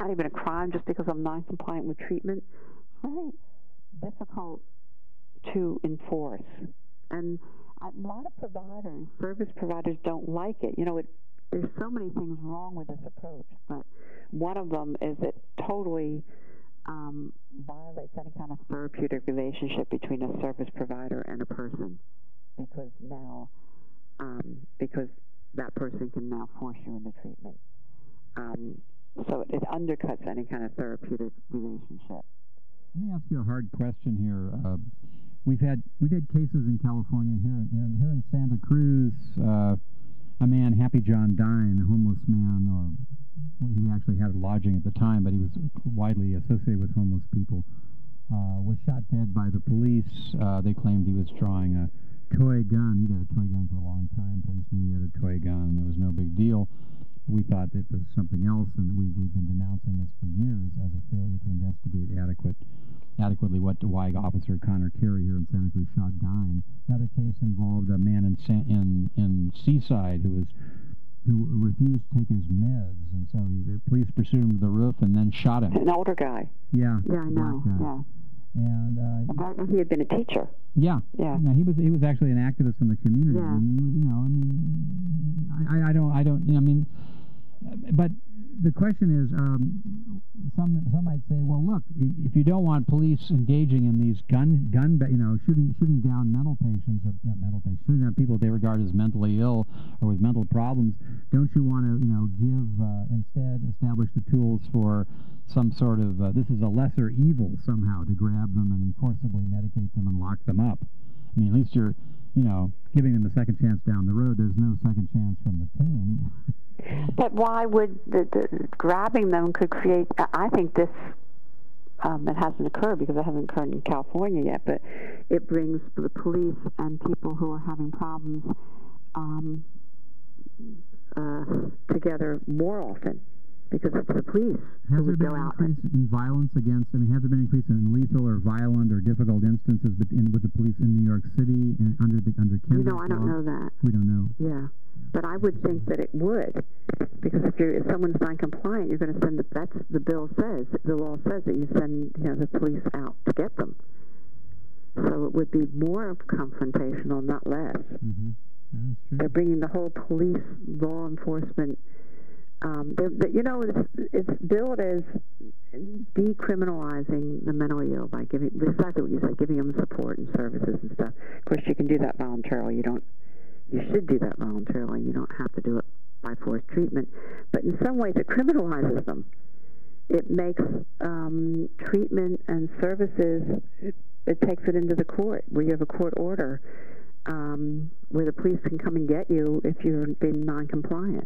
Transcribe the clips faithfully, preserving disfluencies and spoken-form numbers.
not even a crime just because I'm non-compliant with treatment. It's very difficult to enforce. And a lot of providers, service providers, don't like it. You know, it, there's so many things wrong with this approach, but one of them is it totally um, violates any kind of therapeutic relationship between a service provider and a person, because now, um, because that person can now force you into treatment. Um, so it, it undercuts any kind of therapeutic relationship. Let me ask you a hard question here. Uh, we've had we've had cases in California here in here in Santa Cruz. Uh, a man, Happy John Dine, a homeless man, or well, he actually had a lodging at the time, but he was widely associated with homeless people, uh, was shot dead by the police. Uh, they claimed he was drawing a toy gun. He'd had a toy gun for a long time. Police knew he had a toy gun. It was no big deal. We thought it was something else, and we, we've been denouncing this for years as a failure to investigate adequate, adequately what why Officer Connor Carey here in Santa Cruz shot Dine. Another case involved a man in in in Seaside who was who refused to take his meds, and so he, the police pursued him to the roof and then shot him. An older guy. Yeah. Yeah, I know. Yeah. And uh, About, he had been a teacher. Yeah. Yeah. Yeah. He was he was actually an activist in the community. Yeah. And he was, you know, I mean, I, I don't I don't you know, I mean, but the question is, um, some some might say, well, look, if you don't want police engaging in these gun gun you know shooting shooting down mental patients or not mental patients, shooting down people they regard as mentally ill or with mental problems, don't you want to you know give uh, instead establish the tools for some sort of uh, this is a lesser evil somehow to grab them and forcibly medicate them and lock them up? I mean, at least you're you know giving them a second chance down the road. There's no second chance from the tomb. But why would the, the grabbing them could create? I think this um, it hasn't occurred because it hasn't occurred in California yet. But it brings the police and people who are having problems um, uh, together more often, because it's the police Has who there would been go an out. increase in violence against? I mean, has there been an increase in lethal or violent or difficult instances in, with the police in New York City and under the under Kendrick's You know, I don't law? know that. We don't know. Yeah. But I would think that it would, because if you're if someone's non-compliant, you're going to send the that's the bill says the law says that you send you know the police out to get them. So it would be more confrontational, not less. Mm-hmm. That's true. They're bringing the whole police law enforcement. Um, they're, they're, you know, it's, it's billed as decriminalizing the mentally ill by giving exactly what you said, giving them support and services and stuff. Of course, you can do that voluntarily. You don't. You should do that voluntarily. You don't have to do it by forced treatment. But in some ways, it criminalizes them. It makes um, treatment and services, it, it takes it into the court, where you have a court order, um, where the police can come and get you if you're being non-compliant.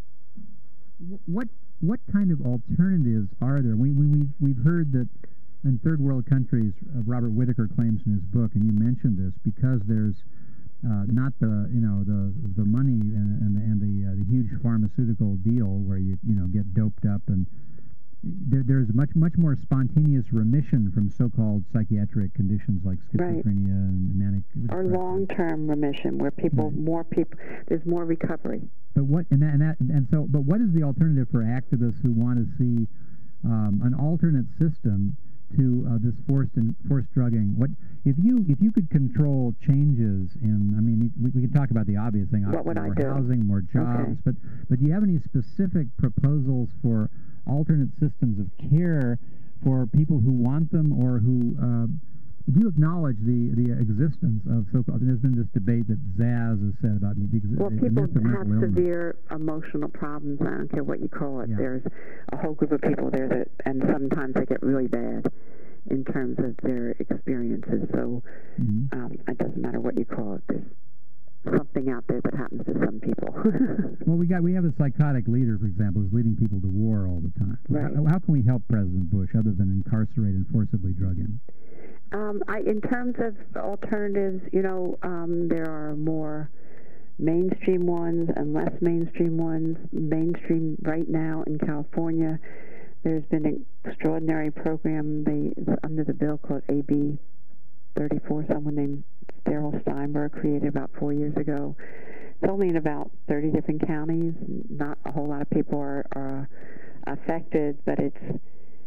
What what kind of alternatives are there? We, we, we've, we've heard that in third world countries, uh, Robert Whitaker claims in his book, and you mentioned this, because there's Uh, not the you know the the money and and, and the uh, the huge pharmaceutical deal where you you know get doped up, and there, there's much much more spontaneous remission from so-called psychiatric conditions like schizophrenia right. and manic or long-term remission where people right. more people there's more recovery. But what and that, and that and so but what is the alternative for activists who want to see um, an alternate system to uh, this forced and forced drugging? What if you if you could control changes in? I mean, we, we can talk about the obvious thing: what would more I do? housing, more jobs. Okay. But but do you have any specific proposals for alternate systems of care for people who want them, or who uh, do you acknowledge the the existence of so-called? There's been this debate that Zaz has said about the, the, well, the people myth of have mental illness. severe emotional problems. I don't care what you call it. Yeah. There's a whole group of people there that, and sometimes they get really bad in terms of their experiences. So mm-hmm. um, it doesn't matter what you call it. There's something out there that happens to some people. Well, we got we have a psychotic leader, for example, who's leading people to war all the time. Right. How, how can we help President Bush other than incarcerate and forcibly drug him? Um, I, in terms of alternatives, you know, um, there are more mainstream ones and less mainstream ones. Mainstream right now in California, there's been an extraordinary program they, under the bill called A B thirty-four, someone named Daryl Steinberg created about four years ago. It's only in about thirty different counties. Not a whole lot of people are, are affected, but it's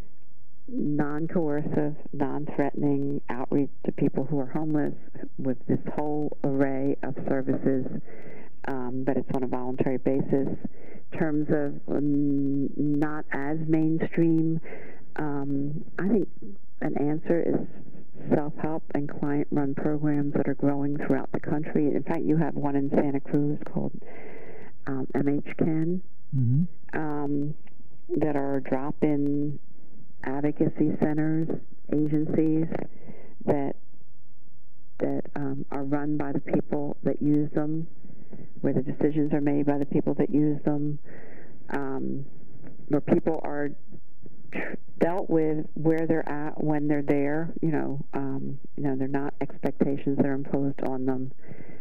non-coercive, non-threatening outreach to people who are homeless with this whole array of services, um, but it's on a voluntary basis. In terms of um, not as mainstream, um, I think an answer is self-help and client-run programs that are growing throughout the country. In fact, you have one in Santa Cruz called um, M H C A N, mm-hmm. um, that are drop-in advocacy centers, agencies that that um, are run by the people that use them, where the decisions are made by the people that use them, um, where people are tr- dealt with where they're at when they're there. You know, um, you know, they're not expectations that are imposed on them.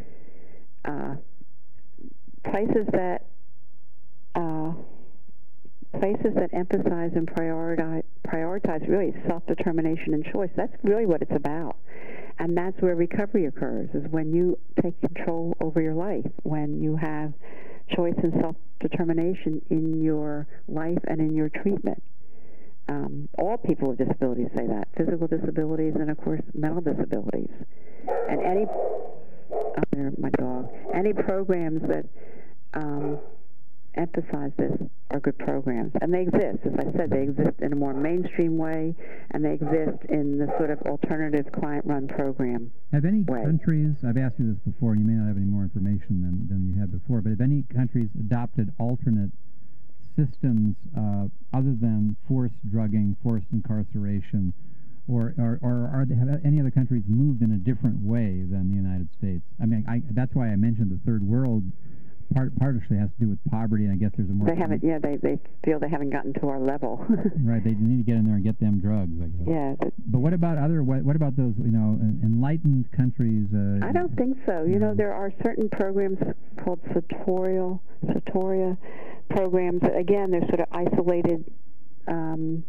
Uh, places that uh, places that emphasize and prioritize, prioritize really self-determination and choice. That's really what it's about. And that's where recovery occurs, is when you take control over your life, when you have choice and self-determination in your life and in your treatment. Um, all people with disabilities say that, physical disabilities and, of course, mental disabilities. And any, oh, there, my dog, any programs that um, emphasize this are good programs. And they exist. As I said, they exist in a more mainstream way, and they exist in the sort of alternative client-run program Have any way. countries, I've asked you this before, and you may not have any more information than, than you had before, but have any countries adopted alternate systems uh, other than forced drugging, forced incarceration, or, or, or are they, have any other countries moved in a different way than the United States? I mean, I, that's why I mentioned the third world. Part, partially has to do with poverty, and I guess there's a more... They haven't, yeah, they, they feel they haven't gotten to our level. Right, they need to get in there and get them drugs, I guess. Yeah. But, but what about other, what, what about those, you know, enlightened countries? Uh, I don't think so. You know, there are certain programs called Sartorial, Sartoria programs. That, again, they're sort of isolated um,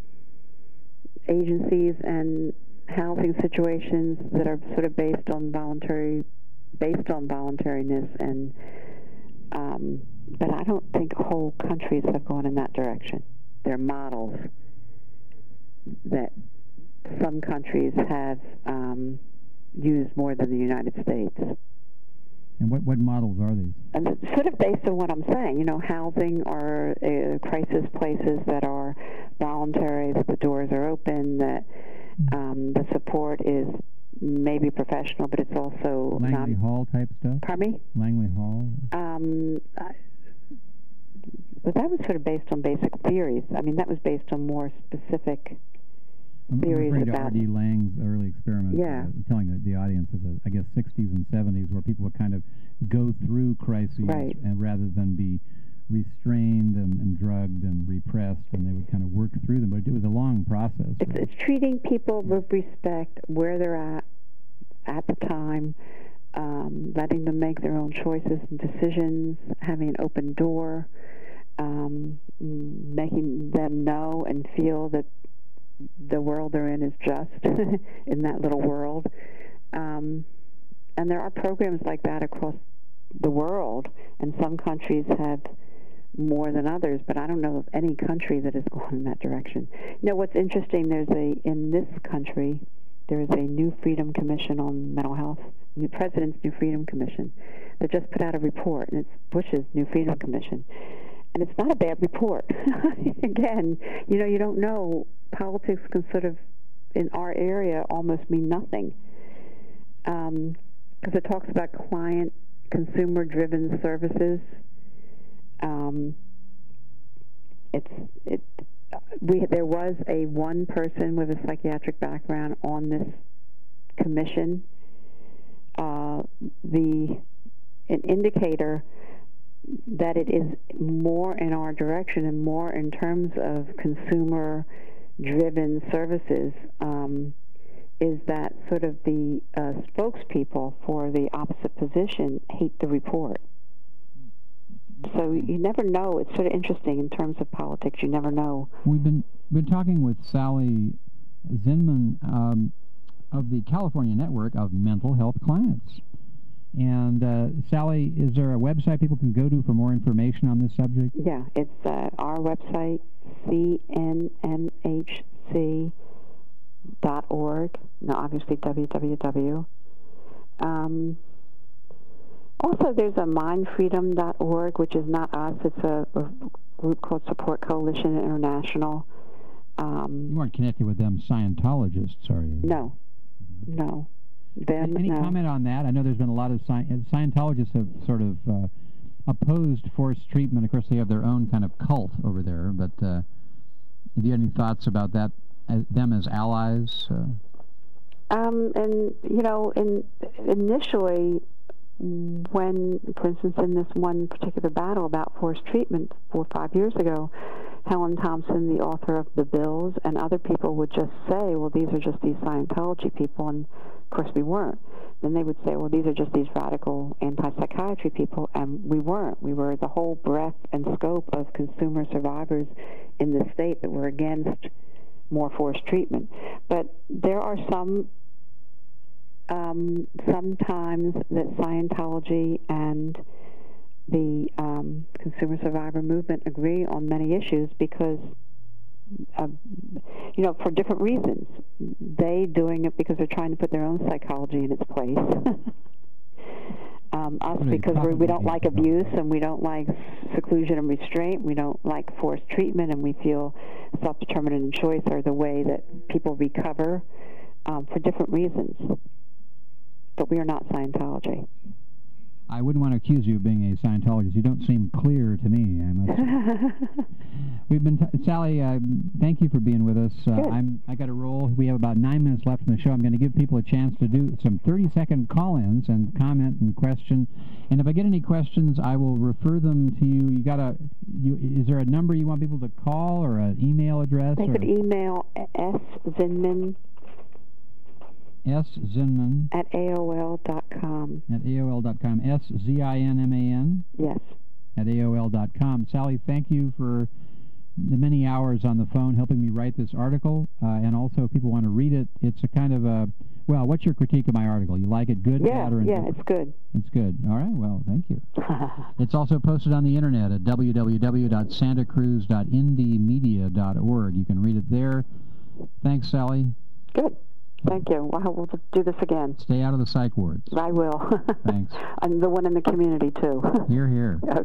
agencies and housing situations that are sort of based on voluntary, based on voluntariness and... Um, but I don't think whole countries have gone in that direction. They're models that some countries have um, used more than the United States. And what, what models are these? And it's sort of based on what I'm saying, you know, housing or uh, crisis places that are voluntary, that the doors are open, that um, the support is maybe professional, but it's also... Langley non- Hall type stuff? Pardon me? Langley Hall? Um, I, but that was sort of based on basic theories. I mean, that was based on more specific I'm theories referring to about... R D Laing's early experiments, yeah. uh, telling the, the audience of the, I guess, sixties and seventies, where people would kind of go through crises, right. and rather than be restrained and, and drugged and repressed, and they would kind of work through them. But it was a long process. It's, it's treating people with respect where they're at at the time, um, letting them make their own choices and decisions, having an open door, um, making them know and feel that the world they're in is just in that little world. Um, and there are programs like that across the world, and some countries have more than others, but I don't know of any country that has gone in that direction. You know, what's interesting, there's a, in this country, there is a New Freedom Commission on Mental Health, the President's New Freedom Commission, that just put out a report, and it's Bush's New Freedom Commission. And it's not a bad report. Again, you know, you don't know, politics can sort of, in our area, almost mean nothing. Because um, it talks about client, consumer-driven services. Um, it's it. We there was a one person with a psychiatric background on this commission. Uh, the an indicator that it is more in our direction and more in terms of consumer-driven services um, is that sort of the uh, spokespeople for the opposite position hate the report. So you never know. It's sort of interesting in terms of politics. You never know. We've been been talking with Sally Zinman um, of the California Network of Mental Health Clients. And uh, Sally, is there a website people can go to for more information on this subject? Yeah, it's uh, our website, C N M H C dot org. No, obviously w w w. Um, also, there's a mind freedom dot org, which is not us. It's a, a group called Support Coalition International. Um, you weren't connected with them Scientologists, are you? No, no. Them, Any no. comment on that? I know there's been a lot of sci Scientologists have sort of uh, opposed forced treatment. Of course, they have their own kind of cult over there. But uh, have you had any thoughts about that? As, them as allies? Uh? Um, and you know, in initially, when, for instance, in this one particular battle about forced treatment four or five years ago, Helen Thompson, the author of the bills, and other people would just say, well, these are just these Scientology people, and of course we weren't. Then they would say, well, these are just these radical anti-psychiatry people, and we weren't. We were the whole breadth and scope of consumer survivors in the state that were against more forced treatment. But there are some, um, sometimes that Scientology and the um, consumer survivor movement agree on many issues because, uh, you know, for different reasons. They doing it because they're trying to put their own psychology in its place. um, us because we're, we don't like abuse and we don't like seclusion and restraint. We don't like forced treatment, and we feel self-determination and choice are the way that people recover um, for different reasons. But we are not Scientology. I wouldn't want to accuse you of being a Scientologist. You don't seem clear to me, I must say. We've been, t Sally, uh, thank you for being with us. Uh, I'm, I got to roll. We have about nine minutes left in the show. I'm going to give people a chance to do some thirty-second call-ins and comment and question. And if I get any questions, I will refer them to you. You got a, you, is there a number you want people to call or an email address? They or? could email S. Zinman. S. Zinman. At A O L dot com. At A O L dot com. S Z I N M A N? Yes. At A O L dot com. Sally, thank you for the many hours on the phone helping me write this article. Uh, and also, if people want to read it, it's a kind of a, well, what's your critique of my article? You like it good, yeah, bad, or yeah, indifferent? it's good. It's good. All right, well, thank you. It's also posted on the internet at w w w dot santa cruz dot indie media dot org. You can read it there. Thanks, Sally. Good. Thank you. Well, we'll do this again. Stay out of the psych wards. I will. Thanks. And the one in the community, too. Hear, hear. Okay.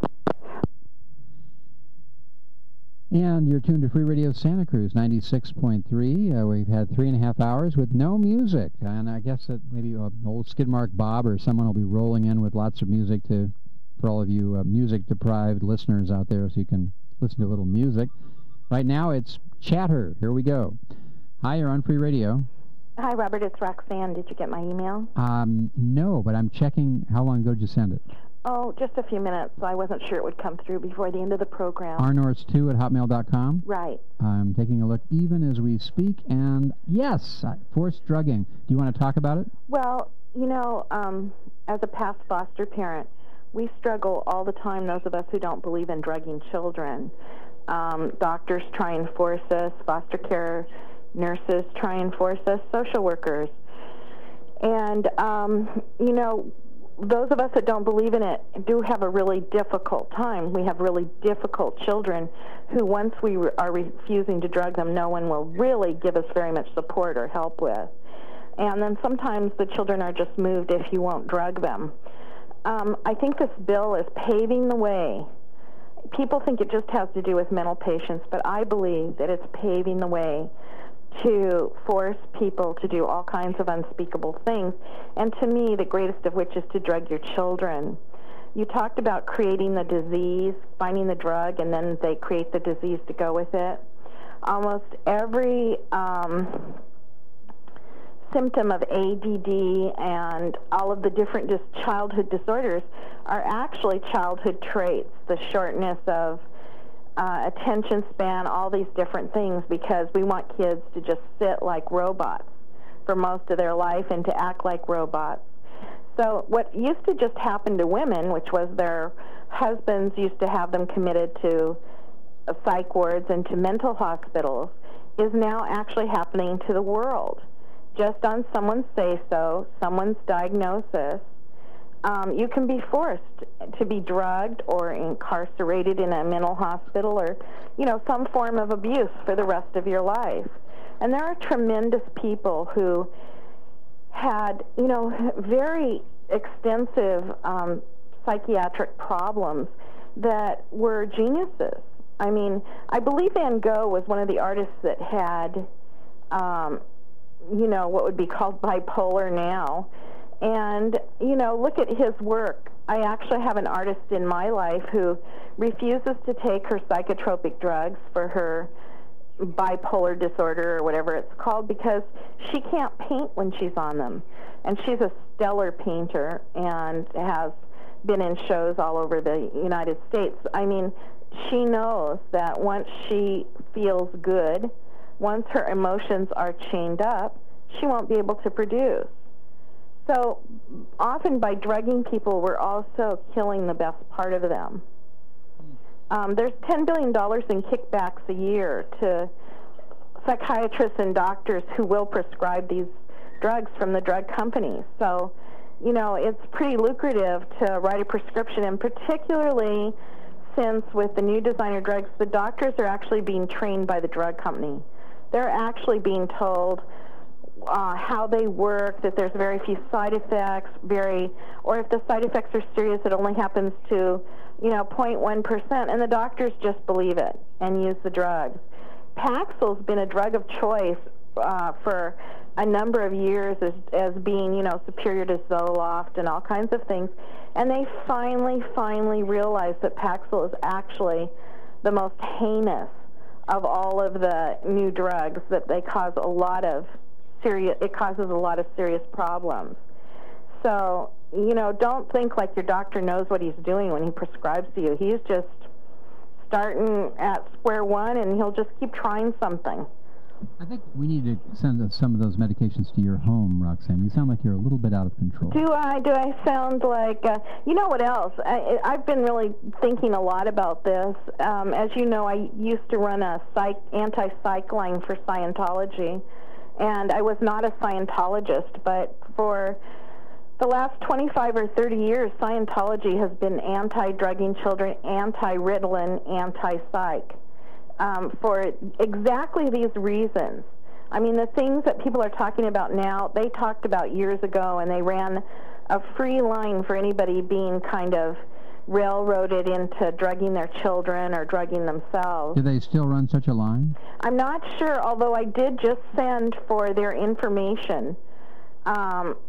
And you're tuned to Free Radio Santa Cruz, ninety-six point three. Uh, we've had three and a half hours with no music. And I guess that maybe uh, old Skidmark Bob or someone will be rolling in with lots of music to, for all of you uh, music-deprived listeners out there, so you can listen to a little music. Right now, it's chatter. Here we go. Hi, you're on Free Radio. Hi, Robert. It's Roxanne. Did you get my email? Um, no, but I'm checking. How long ago did you send it? Oh, just a few minutes. So I wasn't sure it would come through before the end of the program. arnorts two at hotmail dot com? Right. I'm taking a look even as we speak, and yes, forced drugging. Do you want to talk about it? Well, you know, um, as a past foster parent, we struggle all the time, those of us who don't believe in drugging children. Um, doctors try and force us, foster care nurses try and force us, social workers. And, um, you know, those of us that don't believe in it do have a really difficult time. We have really difficult children who, once we re are refusing to drug them, no one will really give us very much support or help with. And then sometimes the children are just moved if you won't drug them. Um, I think this bill is paving the way. People think it just has to do with mental patients, but I believe that it's paving the way to force people to do all kinds of unspeakable things, and to me, the greatest of which is to drug your children. You talked about creating the disease, finding the drug, and then they create the disease to go with it. Almost every um, symptom of A D D and all of the different dis childhood disorders are actually childhood traits, the shortness of Uh, attention span, all these different things, because we want kids to just sit like robots for most of their life and to act like robots. So what used to just happen to women, which was their husbands used to have them committed to uh, psych wards and to mental hospitals, is now actually happening to the world. Just on someone's say-so, someone's diagnosis, Um, you can be forced to be drugged or incarcerated in a mental hospital or, you know, some form of abuse for the rest of your life. And there are tremendous people who had, you know, very extensive um, psychiatric problems that were geniuses. I mean, I believe Van Gogh was one of the artists that had, um, you know, what would be called bipolar now. And, you know, look at his work. I actually have an artist in my life who refuses to take her psychotropic drugs for her bipolar disorder or whatever it's called because she can't paint when she's on them. And she's a stellar painter and has been in shows all over the United States. I mean, she knows that once she feels good, once her emotions are chained up, she won't be able to produce. So often by drugging people, we're also killing the best part of them. Um, there's ten billion dollars in kickbacks a year to psychiatrists and doctors who will prescribe these drugs from the drug companies. So, you know, it's pretty lucrative to write a prescription, and particularly since with the new designer drugs, the doctors are actually being trained by the drug company. They're actually being told uh, how they work, that there's very few side effects, very, or if the side effects are serious, it only happens to, you know, zero point one percent, and the doctors just believe it and use the drugs. Paxil's been a drug of choice uh, for a number of years as, as being, you know, superior to Zoloft and all kinds of things. And they finally, finally realized that Paxil is actually the most heinous of all of the new drugs, that they cause a lot of serious, it causes a lot of serious problems. So, you know, don't think like your doctor knows what he's doing when he prescribes to you. He's just starting at square one, and he'll just keep trying something. I think we need to send some of those medications to your home, Roxanne. You sound like you're a little bit out of control. Do I? Do I sound like... Uh, you know what else? I, I've been really thinking a lot about this. Um, as you know, I used to run a psych, anti-psych line for Scientology, and I was not a Scientologist, but for the last twenty-five or thirty years, Scientology has been anti-drugging children, anti-Ritalin, anti-psych. Um, for exactly these reasons. I mean, the things that people are talking about now, they talked about years ago, and they ran a free line for anybody being kind of railroaded into drugging their children or drugging themselves. Do they still run such a line? I'm not sure, although I did just send for their information um,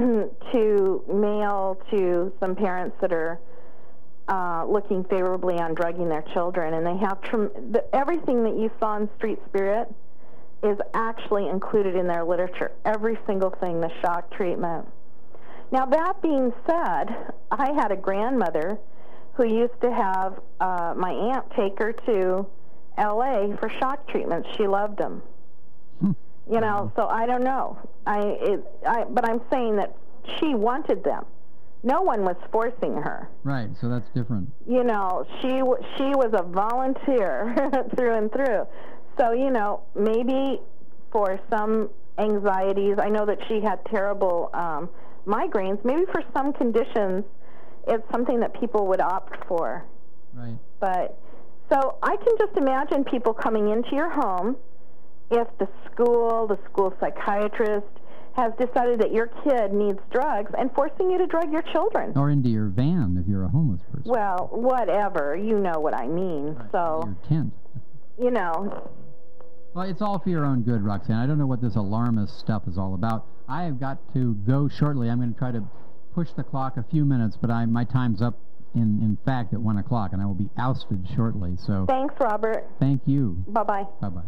to mail to some parents that are Uh, looking favorably on drugging their children, and they have tr- the, everything that you saw in Street Spirit is actually included in their literature. Every single thing, the shock treatment. Now, that being said, I had a grandmother who used to have uh, my aunt take her to L A for shock treatments. She loved them. Hmm. You know, so I don't know. I, it, I, but I'm saying that she wanted them. No one was forcing her. Right, so that's different. You know, she w- she was a volunteer through and through. So, you know, maybe for some anxieties, I know that she had terrible um, migraines. Maybe for some conditions, it's something that people would opt for. Right. But, so I can just imagine people coming into your home if the school, the school psychiatrist, has decided that your kid needs drugs and forcing you to drug your children. Or into your van if you're a homeless person. Well, whatever. You know what I mean. Right. So, your tent. You know. Well, it's all for your own good, Roxanne. I don't know what this alarmist stuff is all about. I have got to go shortly. I'm going to try to push the clock a few minutes, but I, my time's up, in, in fact, at one o'clock, and I will be ousted shortly. So. Thanks, Robert. Thank you. Bye-bye. Bye-bye.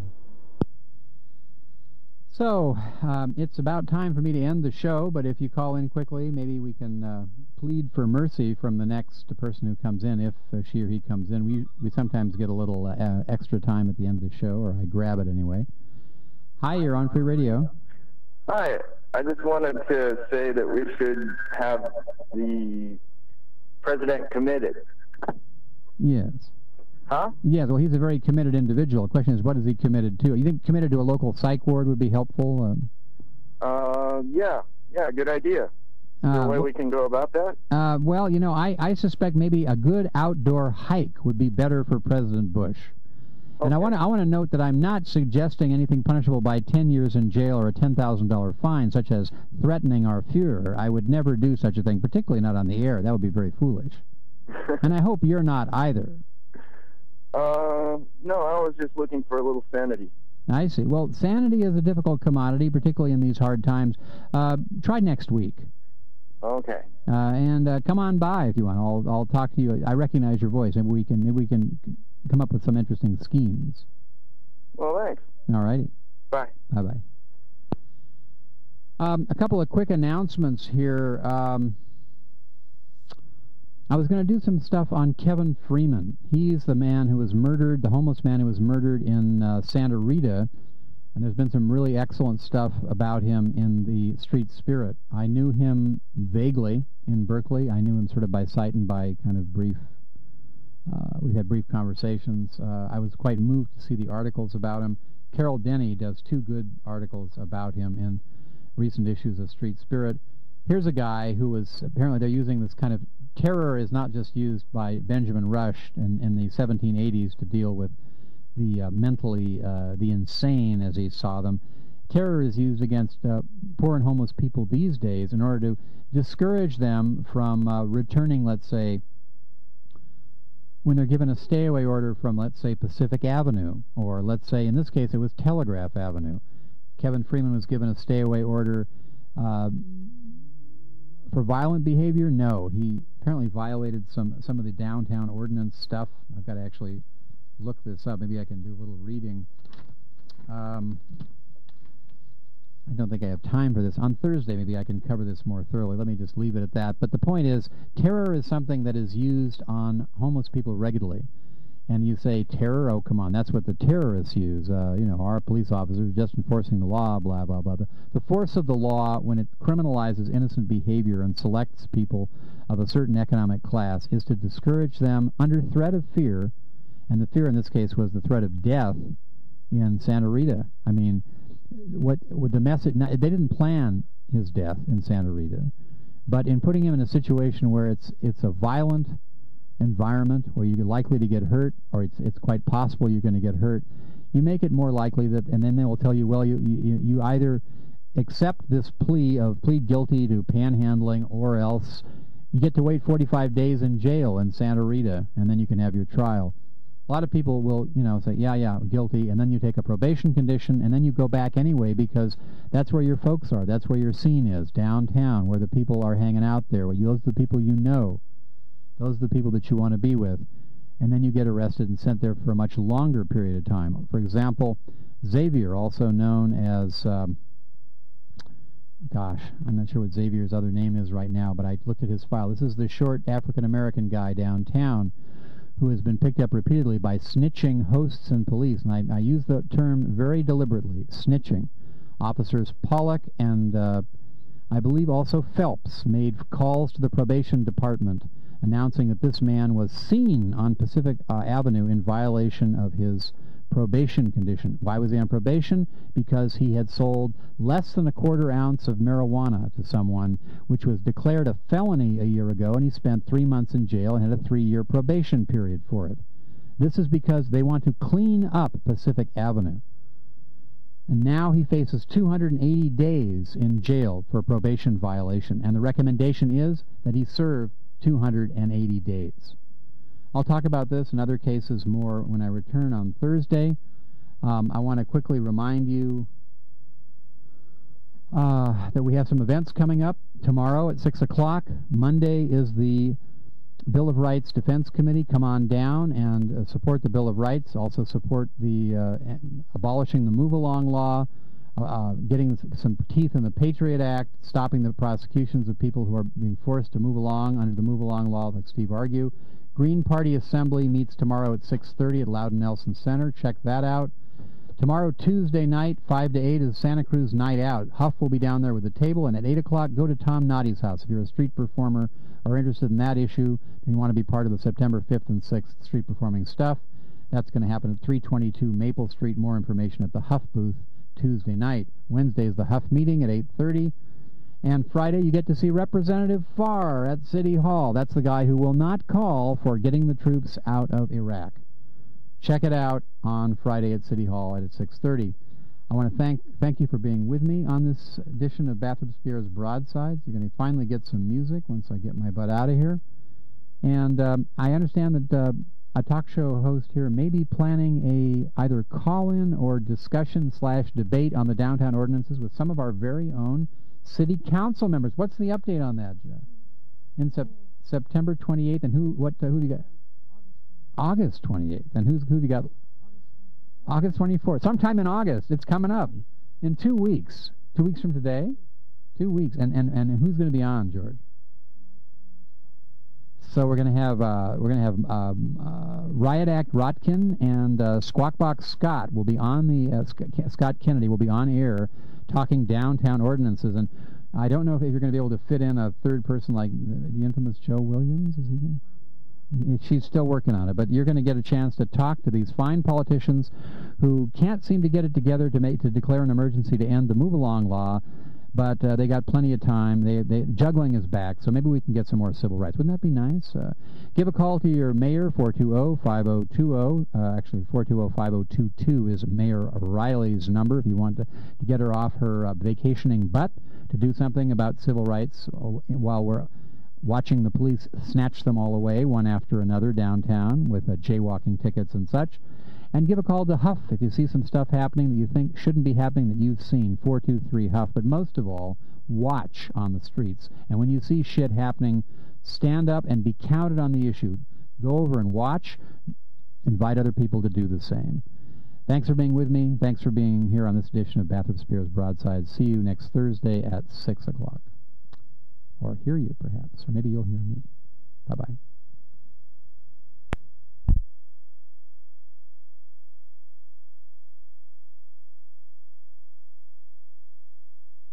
So, um, it's about time for me to end the show, but if you call in quickly, maybe we can uh, plead for mercy from the next person who comes in, if uh, she or he comes in. We we sometimes get a little uh, extra time at the end of the show, or I grab it anyway. Hi, you're on Free Radio. Hi, I just wanted to say that we should have the president committed. Yes. Huh? Yeah, well, he's a very committed individual. The question is, what is he committed to? You think committed to a local psych ward would be helpful? Um, uh, yeah, yeah, good idea. Is there Uh, a way we can go about that? uh, well, you know, I, I suspect maybe a good outdoor hike would be better for President Bush. And I Okay. want to I want to note that I'm not suggesting anything punishable by ten years in jail or a ten thousand dollars fine, such as threatening our Fuhrer. I would never do such a thing, particularly not on the air. That would be very foolish. And I hope you're not either. Uh, no, I was just looking for a little sanity. I see. Well, sanity is a difficult commodity, particularly in these hard times. Uh, try next week. Okay. Uh, and uh, come on by if you want. I'll I'll talk to you. I recognize your voice. Maybe we can maybe we can come up with some interesting schemes. Well, thanks. All righty. Bye. Bye bye. Um, a couple of quick announcements here. Um, I was going to do some stuff on Kevin Freeman. He's the man who was murdered, the homeless man who was murdered in uh, Santa Rita. And there's been some really excellent stuff about him in the Street Spirit. I knew him vaguely in Berkeley. I knew him sort of by sight and by kind of brief, uh, we had brief conversations. Uh, I was quite moved to see the articles about him. Carol Denny does two good articles about him in recent issues of Street Spirit. Here's a guy who was, apparently they're using this kind of, terror is not just used by Benjamin Rush in, in the seventeen eighties to deal with the uh, mentally, uh, the insane as he saw them. Terror is used against uh, poor and homeless people these days in order to discourage them from uh, returning, let's say, when they're given a stay-away order from, let's say, Pacific Avenue, or let's say, in this case, it was Telegraph Avenue. Kevin Freeman was given a stay-away order uh, for violent behavior. No, he apparently violated some, some of the downtown ordinance stuff. I've got to actually look this up. Maybe I can do a little reading. Um, I don't think I have time for this. On Thursday, maybe I can cover this more thoroughly. Let me just leave it at that. But the point is, terror is something that is used on homeless people regularly. And you say, terror? Oh, come on, that's what the terrorists use. Uh, you know, our police officers just enforcing the law, blah, blah, blah. The, the force of the law, when it criminalizes innocent behavior and selects people of a certain economic class, is to discourage them under threat of fear. And the fear in this case was the threat of death in Santa Rita. I mean, what with the message, they didn't plan his death in Santa Rita, but in putting him in a situation where it's it's a violent environment where you're likely to get hurt, or it's it's quite possible you're going to get hurt, you make it more likely that, and then they will tell you, well, you you, you either accept this plea of plead guilty to panhandling, or else you get to wait forty-five days in jail in Santa Rita, and then you can have your trial. A lot of people will, you know, say, yeah, yeah, guilty, and then you take a probation condition, and then you go back anyway because that's where your folks are. That's where your scene is, downtown, where the people are hanging out there. Those are the people you know. Those are the people that you want to be with. And then you get arrested and sent there for a much longer period of time. For example, Xavier, also known as, um, gosh, I'm not sure what Xavier's other name is right now, but I looked at his file. This is the short African-American guy downtown who has been picked up repeatedly by snitching hosts and police. And I, I use the term very deliberately, snitching. Officers Pollock and uh, I believe also Phelps made calls to the probation department announcing that this man was seen on Pacific uh, Avenue in violation of his probation condition. Why was he on probation? Because he had sold less than a quarter ounce of marijuana to someone, which was declared a felony a year ago, and he spent three months in jail and had a three-year probation period for it. This is because they want to clean up Pacific Avenue. And now he faces two hundred eighty days in jail for a probation violation, and the recommendation is that he serve two hundred eighty days. I'll talk about this and other cases more when I return on Thursday. Um, I want to quickly remind you uh, that we have some events coming up tomorrow at six o'clock. Monday is the Bill of Rights Defense Committee. Come on down and uh, support the Bill of Rights. Also support the uh, abolishing the move-along law, uh, getting some teeth in the Patriot Act, stopping the prosecutions of people who are being forced to move along under the move-along law, like Steve Argue. Green Party Assembly meets tomorrow at six thirty at Loudon Nelson Center. Check that out. Tomorrow, Tuesday night, five to eight, is Santa Cruz Night Out. Huff will be down there with a table, and at eight o'clock, go to Tom Noddy's house. If you're a street performer or interested in that issue and you want to be part of the September fifth and sixth street performing stuff, that's going to happen at three twenty-two Maple Street. More information at the Huff booth Tuesday night. Wednesday is the Huff meeting at eight thirty. And Friday, you get to see Representative Farr at City Hall. That's the guy who will not call for getting the troops out of Iraq. Check it out on Friday at City Hall at six thirty. I want to thank thank you for being with me on this edition of Bathrop Spears Broadsides. You're going to finally get some music once I get my butt out of here. And um, I understand that uh, a talk show host here may be planning a either call-in or discussion slash debate on the downtown ordinances with some of our very own city council members. What's the update on that, Jeff? In sep September twenty-eighth, and who what uh, who do you got? August twenty-eighth. And who's who do you got? August twenty-fourth. Sometime in August. It's coming up in two weeks. Two weeks from today. Two weeks. And and and who's going to be on, George? So we're going to have uh, we're going to have um, uh, Riot Act Rotkin and uh, Squawk Box Scott will be on the uh, Sc Scott Kennedy will be on air talking downtown ordinances. And I don't know if you're going to be able to fit in a third person like the, the infamous Joe Williams. Is he going? She's still working on it, but you're going to get a chance to talk to these fine politicians who can't seem to get it together to make to declare an emergency to end the move along law. But uh, they got plenty of time. They, they, juggling is back, so maybe we can get some more civil rights. Wouldn't that be nice? Uh, give a call to your mayor, four two zero, five zero two zero. Uh, actually, four two zero, five zero two two is Mayor Riley's number if you want to, to get her off her uh, vacationing butt to do something about civil rights while we're watching the police snatch them all away one after another downtown with uh, jaywalking tickets and such. And give a call to Huff if you see some stuff happening that you think shouldn't be happening that you've seen, four two three Huff. But most of all, watch on the streets. And when you see shit happening, stand up and be counted on the issue. Go over and watch. Invite other people to do the same. Thanks for being with me. Thanks for being here on this edition of Bathrop Spears Broadside. See you next Thursday at six o'clock. Or hear you, perhaps. Or maybe you'll hear me. Bye-bye.